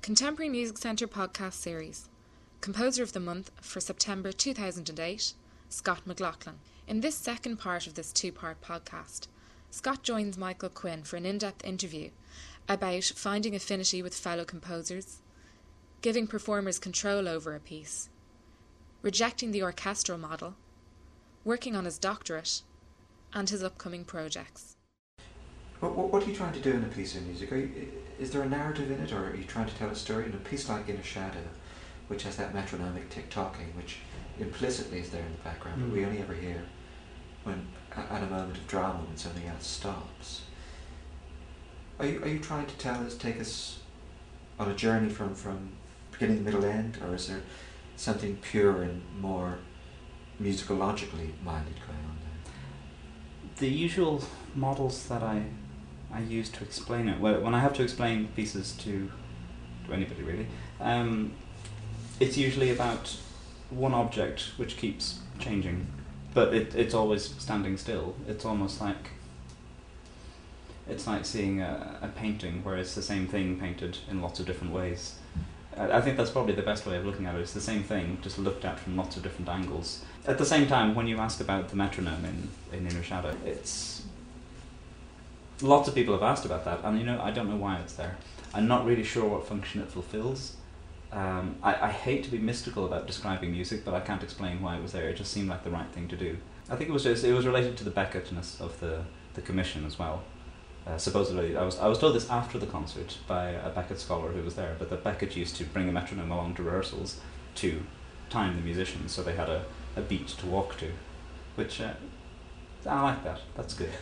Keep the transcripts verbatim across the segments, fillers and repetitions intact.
Contemporary Music Centre podcast series. Composer of the Month for September two thousand eight, Scott McLaughlin. In this second part of this two-part podcast, Scott joins Michael Quinn for an in-depth interview about finding affinity with fellow composers, giving performers control over a piece, rejecting the orchestral model, working on his doctorate, and his upcoming projects. What, what, what are you trying to do in a piece of music? Are you, is there a narrative in it, or are you trying to tell a story? In a piece like Inner Shadow, which has that metronomic tick-tocking, which implicitly is there in the background, mm. but we only ever hear when at a moment of drama when something else stops. Are you are you trying to tell us, take us on a journey from, from beginning, middle, end, or is there something pure and more musicologically minded going on there? The usual models that I I use to explain it, well, when I have to explain pieces to to anybody really, um, it's usually about one object which keeps changing, but it it's always standing still. It's almost like it's like seeing a, a painting where it's the same thing painted in lots of different ways. I, I think that's probably the best way of looking at it. It's the same thing, just looked at from lots of different angles. At the same time, when you ask about the metronome in, in Inner Shadow, it's lots of people have asked about that, and you know, I don't know why it's there. I'm not really sure what function it fulfills. Um, I, I hate to be mystical about describing music, but I can't explain why it was there. It just seemed like the right thing to do. I think it was just it was related to the Beckettness of the, the commission as well. Uh, supposedly, I was I was told this after the concert by a Beckett scholar who was there, but that Beckett used to bring a metronome along to rehearsals to time the musicians, so they had a, a beat to walk to, which uh, I like that. That's good.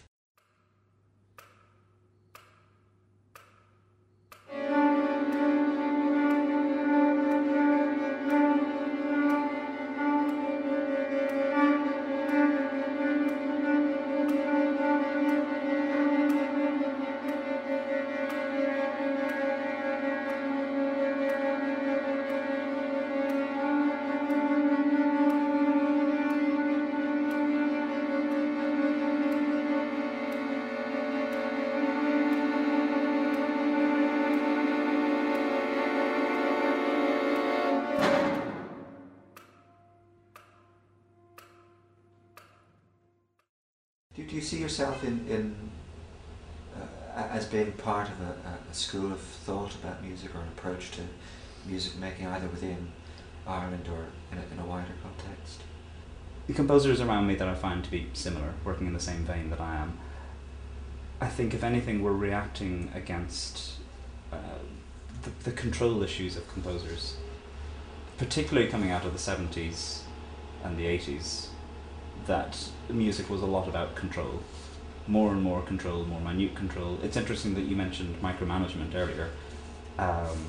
Do you see yourself in, in uh, as being part of a, a school of thought about music, or an approach to music making, either within Ireland or in a, in a wider context? The composers around me that I find to be similar, working in the same vein that I am, I think if anything we're reacting against uh, the, the control issues of composers, particularly coming out of the seventies and the eighties, that music was a lot about control. More and more control, more minute control. It's interesting that you mentioned micromanagement earlier. Um,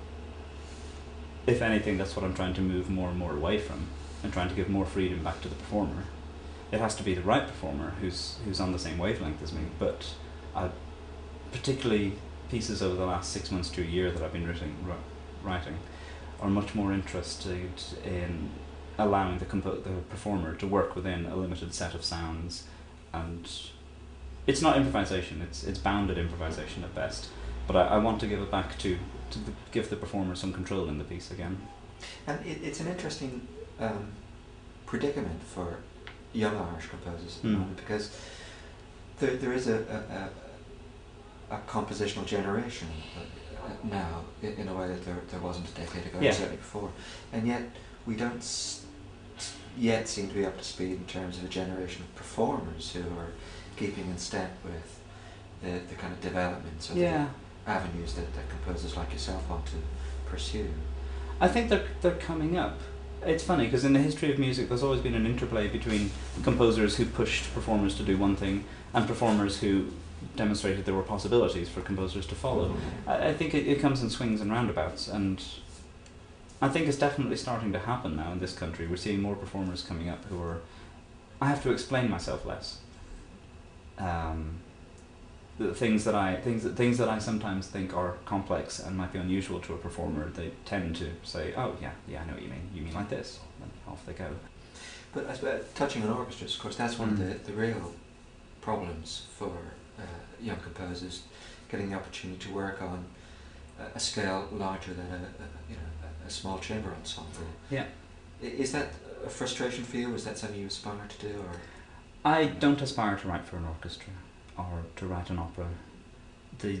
if anything, that's what I'm trying to move more and more away from, and trying to give more freedom back to the performer. It has to be the right performer who's who's on the same wavelength as me, but I, particularly pieces over the last six months to a year that I've been writing, writing are much more interested in allowing the, compo- the performer to work within a limited set of sounds, and it's not improvisation, it's it's bounded improvisation at best, but I, I want to give it back to, to the, give the performer some control in the piece again. And it, it's an interesting um, predicament for young Irish composers at the mm. moment, because there there is a, a, a, a compositional generation now, in, in a way that there, there wasn't a decade ago, yeah. or certainly before, and yet we don't s- yet seem to be up to speed in terms of a generation of performers who are keeping in step with the, the kind of developments or yeah. the avenues that, that composers like yourself want to pursue. I think they're, they're coming up. It's funny, because in the history of music there's always been an interplay between composers who pushed performers to do one thing and performers who demonstrated there were possibilities for composers to follow. Mm-hmm. I, I think it, it comes in swings and roundabouts, and I think it's definitely starting to happen now in this country. We're seeing more performers coming up who are... I have to explain myself less. Um, the things that I things that things that I sometimes think are complex and might be unusual to a performer, they tend to say, "Oh yeah, yeah, I know what you mean. You mean like this," and off they go. But I suppose, touching on orchestras, of course, that's one mm. of the, the real problems for uh, young composers, getting the opportunity to work on a scale larger than a, a you know a, a small chamber ensemble. Yeah. I- Is that a frustration for you? Is that something you aspire to do, or? I don't aspire to write for an orchestra or to write an opera. The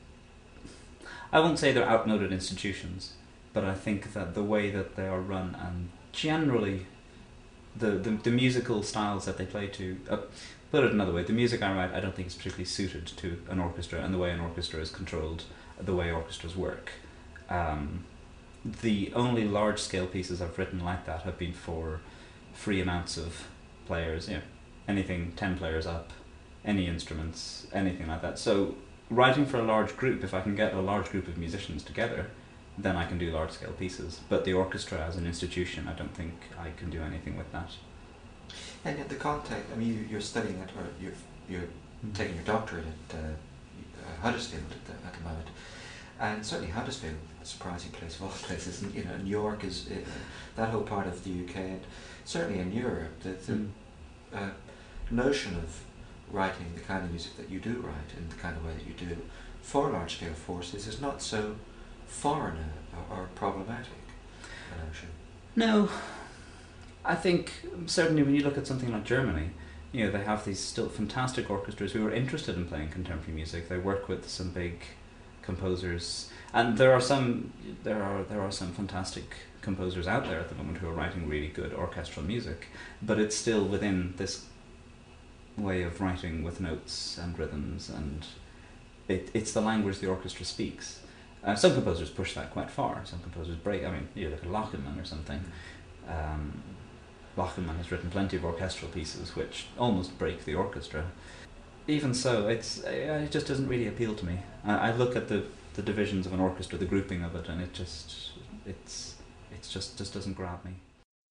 I won't say they're outmoded institutions, but I think that the way that they are run and generally the, the, the musical styles that they play to, uh, put it another way, the music I write I don't think is particularly suited to an orchestra and the way an orchestra is controlled, the way orchestras work. Um, the only large-scale pieces I've written like that have been for free amounts of players, you know, anything ten players up, any instruments, anything like that. So writing for a large group, if I can get a large group of musicians together, then I can do large-scale pieces. But the orchestra as an institution, I don't think I can do anything with that. And yet the context, I mean, you, you're studying it, or you're, you're Mm-hmm. taking your doctorate at uh, uh, Huddersfield at the, at the moment. And certainly Huddersfield, a surprising place of all places, and you know, New York is uh, that whole part of the U K, and certainly in Europe, the, the Mm. uh, notion of writing the kind of music that you do write in the kind of way that you do for large-scale forces is not so foreign or, or problematic a notion. No, I think certainly when you look at something like Germany, you know, they have these still fantastic orchestras who are interested in playing contemporary music. They work with some big composers, and there are some there are there are some fantastic composers out there at the moment who are writing really good orchestral music, but it's still within this way of writing with notes and rhythms, and it it's the language the orchestra speaks. Uh, some composers push that quite far. Some composers break. I mean, you look at Lachenmann or something. Um, Lachenmann has written plenty of orchestral pieces which almost break the orchestra. Even so, it's it just doesn't really appeal to me. I, I look at the, the divisions of an orchestra, the grouping of it, and it just it's it's just just doesn't grab me.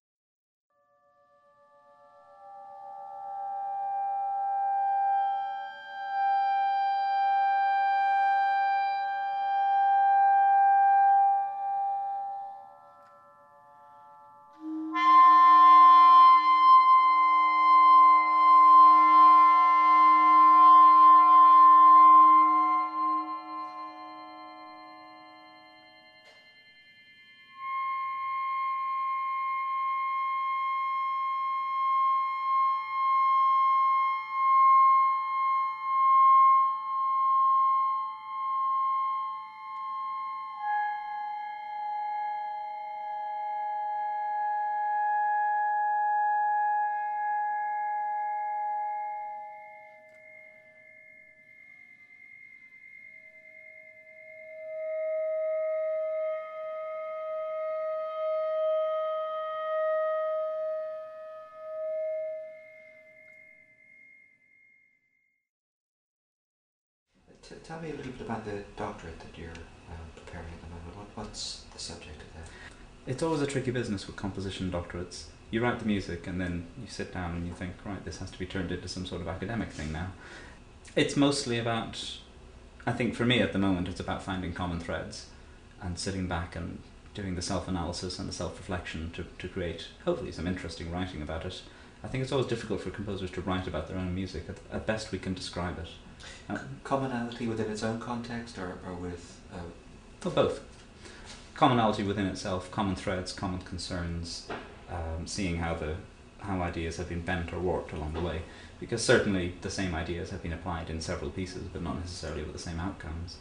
T- tell me a little bit about the doctorate that you're um, preparing at the moment. What, what's the subject of that? It's always a tricky business with composition doctorates. You write the music and then you sit down and you think, right, this has to be turned into some sort of academic thing now. It's mostly about, I think for me at the moment, it's about finding common threads and sitting back and doing the self-analysis and the self-reflection to, to create, hopefully, some interesting writing about it. I think it's always difficult for composers to write about their own music. At, at best we can describe it. Uh, Commonality within its own context, or, or with... Uh, Well, both. Commonality within itself, common threads, common concerns, um, seeing how the how ideas have been bent or warped along the way. Because certainly the same ideas have been applied in several pieces, but not necessarily with the same outcomes.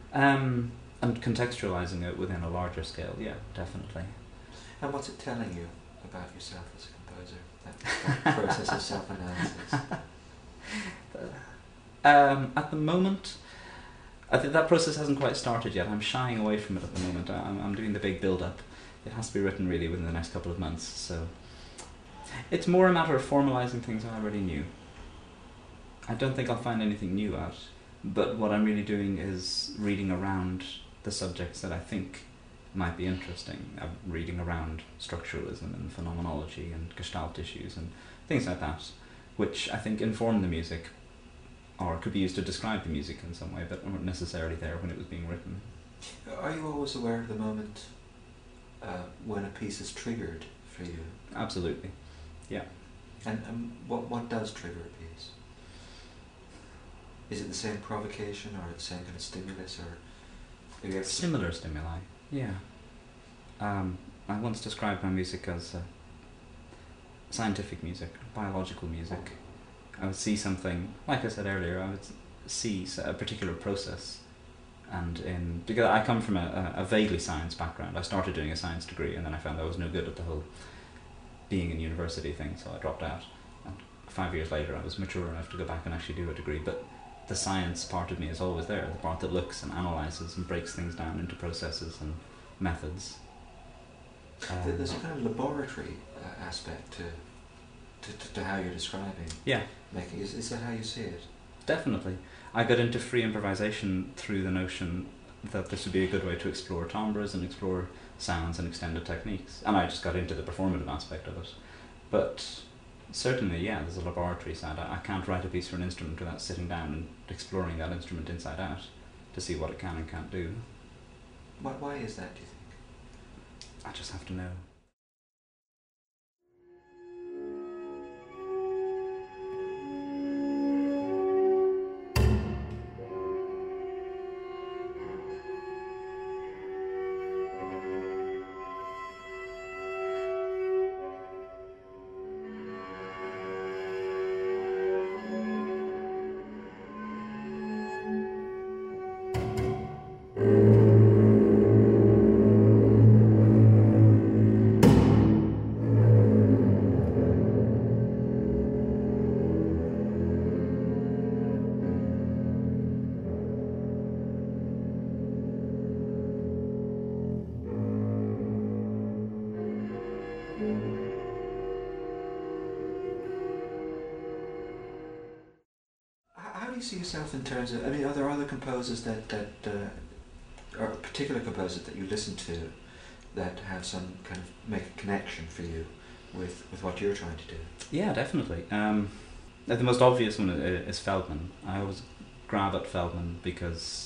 Um, and contextualizing it within a larger scale, yeah, definitely. and what's it telling you about yourself as a composer, that, that process of self-analysis? Um, at the moment, I think that process hasn't quite started yet. I'm shying away from it at the moment. I'm, I'm doing the big build-up. It has to be written really within the next couple of months, so it's more a matter of formalising things I already knew. I don't think I'll find anything new out, but what I'm really doing is reading around the subjects that I think might be interesting. I'm reading around structuralism and phenomenology and Gestalt issues and things like that, which I think inform the music, or could be used to describe the music in some way, but weren't necessarily there when it was being written. Are you always aware of the moment uh, when a piece is triggered for you? Absolutely, yeah. And um, what what does trigger a piece? Is it the same provocation or the same kind of stimulus, or Are you able to- Similar stimuli, yeah. Um, I once described my music as uh, scientific music, biological music. I would see something, like I said earlier, I would see s- a particular process, and in because I come from a, a a vaguely science background. I started doing a science degree, and then I found I was no good at the whole being in university thing, so I dropped out. And five years later, I was mature enough to go back and actually do a degree. But the science part of me is always there, the part that looks and analyses and breaks things down into processes and methods. Th- There's a Um, kind of laboratory uh, aspect to, to to to how you're describing yeah, making. Is is that how you see it? definitely. I got into free improvisation through the notion that this would be a good way to explore timbres and explore sounds and extended techniques. And I just got into the performative aspect of it. But certainly, yeah, there's a laboratory side. I, I can't write a piece for an instrument without sitting down and exploring that instrument inside out to see what it can and can't do. Why why is that? Do you think? I just have to know. H- How do you see yourself in terms of? I mean, are there other composers that that uh, or particular composers that you listen to that have some kind of make a connection for you with with what you're trying to do? Yeah, definitely. Um, the most obvious one i- is Feldman. I always grab at Feldman because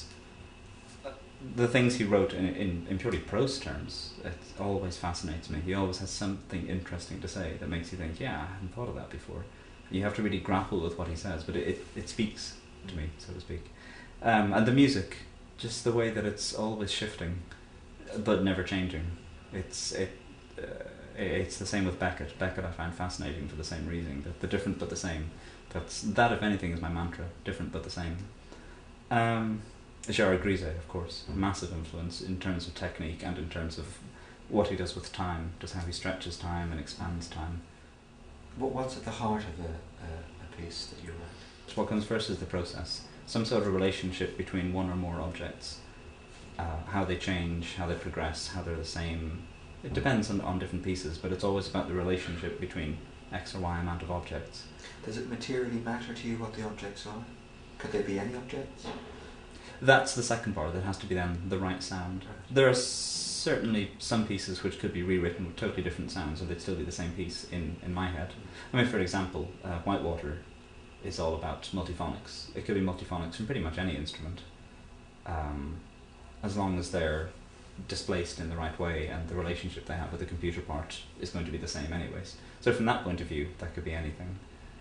the things he wrote in, in, in purely prose terms, it always fascinates me. He always has something interesting to say that makes you think, yeah, I hadn't thought of that before. You have to really grapple with what he says, but it, it, it speaks to me, so to speak. Um, and the music, just the way that it's always shifting, but never changing. It's it. Uh, it's the same with Beckett. Beckett I find fascinating for the same reason. That the different but the same. That's that, if anything, is my mantra. Different but the same. Um, Gerard Grise, of course, a massive influence in terms of technique and in terms of what he does with time, just how he stretches time and expands time. What what's at the heart of a a, a piece that you write? So what comes first is the process. Some sort of relationship between one or more objects. Uh, how they change, how they progress, how they're the same. It depends on, on different pieces, but it's always about the relationship between X or Y amount of objects. Does it materially matter to you what the objects are? Could they be any objects? That's the second part. There has to be then the right sound. There are certainly some pieces which could be rewritten with totally different sounds, and they'd still be the same piece in, in my head. I mean, for example, uh, Whitewater is all about multiphonics. It could be multiphonics from pretty much any instrument, um, as long as they're displaced in the right way and the relationship they have with the computer part is going to be the same anyways. So from that point of view, that could be anything.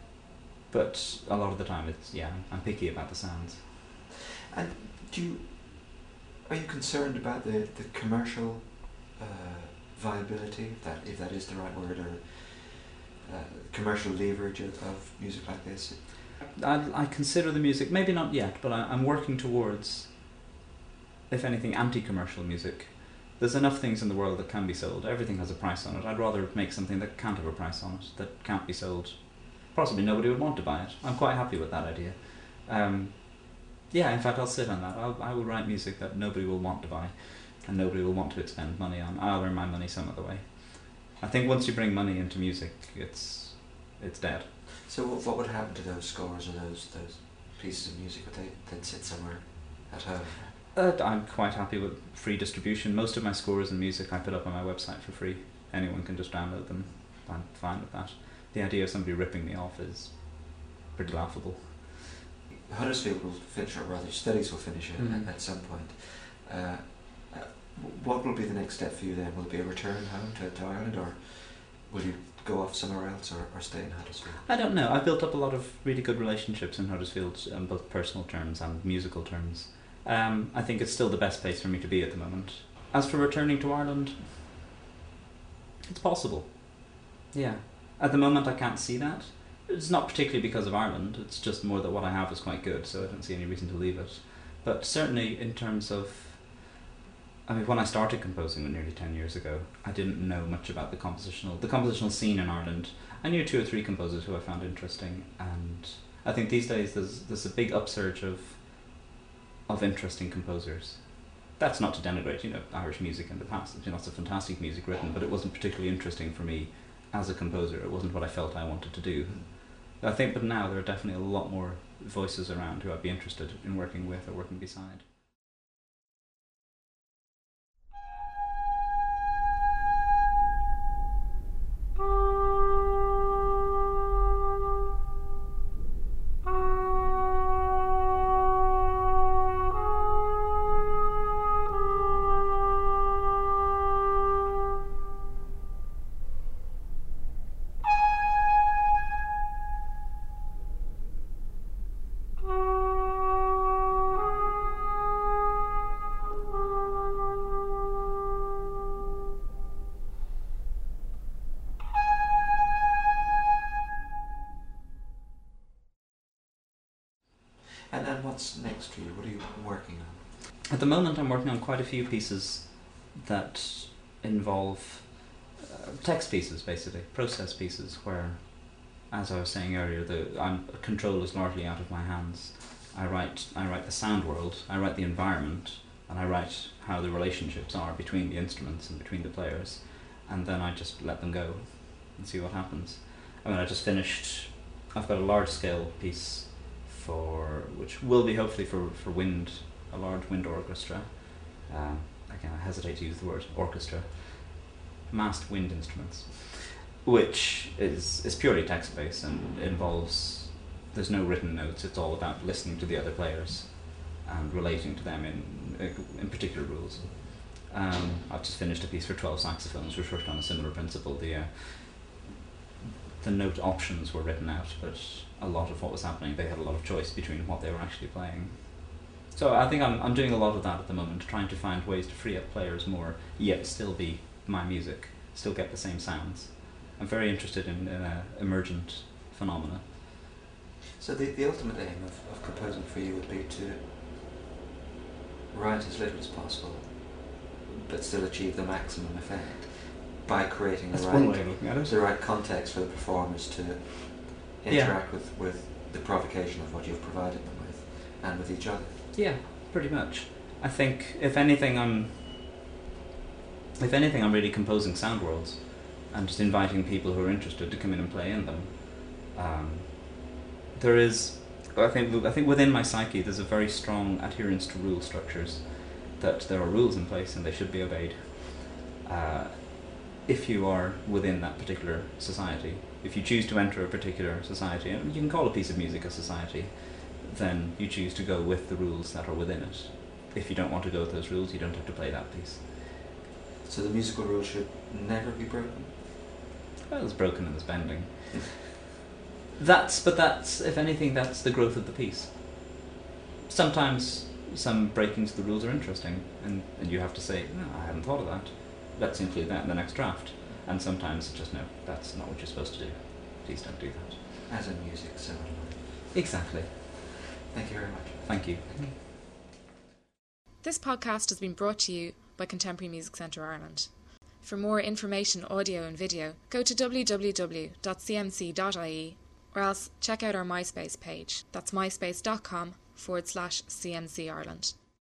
But a lot of the time, it's yeah, I'm picky about the sounds. And do you, are you concerned about the, the commercial uh, viability, if that if that is the right word, or uh, commercial leverage of, of music like this? I, I consider the music, maybe not yet, but I, I'm working towards, if anything, anti-commercial music. There's enough things in the world that can be sold. Everything has a price on it. I'd rather make something that can't have a price on it, that can't be sold. Possibly nobody would want to buy it. I'm quite happy with that idea. Um, yeah, in fact, I'll sit on that. I'll, I will write music that nobody will want to buy and nobody will want to expend money on. I'll earn my money some other way. I think once you bring money into music, it's it's dead. So what, what would happen to those scores or those those pieces of music? Would they they'd sit somewhere at home? Uh, I'm quite happy with free distribution. Most of my scores and music I put up on my website for free. Anyone can just download them. I'm fine with that. The idea of somebody ripping me off is pretty laughable. Huddersfield will finish, or rather studies will finish it Mhm. at, at some point. Uh, uh, what will be the next step for you then? Will it be a return home to, to Ireland, or will you go off somewhere else, or, or stay in Huddersfield? I don't know. I built up a lot of really good relationships in Huddersfield on both personal terms and musical terms. Um, I think it's still the best place for me to be at the moment. As for returning to Ireland, it's possible. Yeah. At the moment I can't see that. It's not particularly because of Ireland, it's just more that what I have is quite good, so I don't see any reason to leave it. But certainly in terms of, I mean, when I started composing nearly ten years ago, I didn't know much about the compositional the compositional scene in Ireland. I knew two or three composers who I found interesting, and I think these days there's there's a big upsurge of of interesting composers. That's not to denigrate, you know, Irish music in the past. There's been lots of fantastic music written, but it wasn't particularly interesting for me as a composer. It wasn't what I felt I wanted to do. I think, but now there are definitely a lot more voices around who I'd be interested in working with or working beside. And and what's next for you? What are you working on? At the moment I'm working on quite a few pieces that involve uh, text pieces, basically, process pieces, where, as I was saying earlier, the I'm, control is largely out of my hands. I write I write the sound world, I write the environment, and I write how the relationships are between the instruments and between the players, and then I just let them go and see what happens. I mean, I just finished, I've got a large scale piece for, which will be hopefully for, for wind, a large wind orchestra. Uh, again, I hesitate to use the word orchestra. Massed wind instruments, which is, is purely text-based and involves, there's no written notes, it's all about listening to the other players and relating to them in, in particular rules. Um, I've just finished a piece for twelve saxophones which worked on a similar principle. The, uh, the note options were written out, but a lot of what was happening, they had a lot of choice between what they were actually playing. So I think I'm I'm doing a lot of that at the moment, trying to find ways to free up players more, yet still be my music, still get the same sounds. I'm very interested in, in uh, emergent phenomena. So the, the ultimate aim of, of composing for you would be to write as little as possible, but still achieve the maximum effect by creating the That's right, one way of looking at it. the right context for the performers to interact Yeah. with, with the provocation of what you've provided them with, and with each other. Yeah, pretty much. I think if anything, I'm if anything, I'm really composing sound worlds and just inviting people who are interested to come in and play in them. Um, there is, I think, I think within my psyche, there's a very strong adherence to rule structures. That there are rules in place and they should be obeyed. Uh, if you are within that particular society, if you choose to enter a particular society, and you can call a piece of music a society, then you choose to go with the rules that are within it. If you don't want to go with those rules, you don't have to play that piece. So the musical rules should never be broken? Well, it's broken and it's bending. That's, but that's, if anything, that's the growth of the piece. Sometimes some breakings of the rules are interesting, and, and you have to say, no, I hadn't thought of that. Let's include that in the next draft. And sometimes it's just, no, that's not what you're supposed to do. Please don't do that. As in music, so in life. Exactly. Thank you very much. Thank you. This podcast has been brought to you by Contemporary Music Centre Ireland. For more information, audio and video, go to w w w dot c m c dot i e or else check out our MySpace page. That's myspace dot com forward slash CMC Ireland.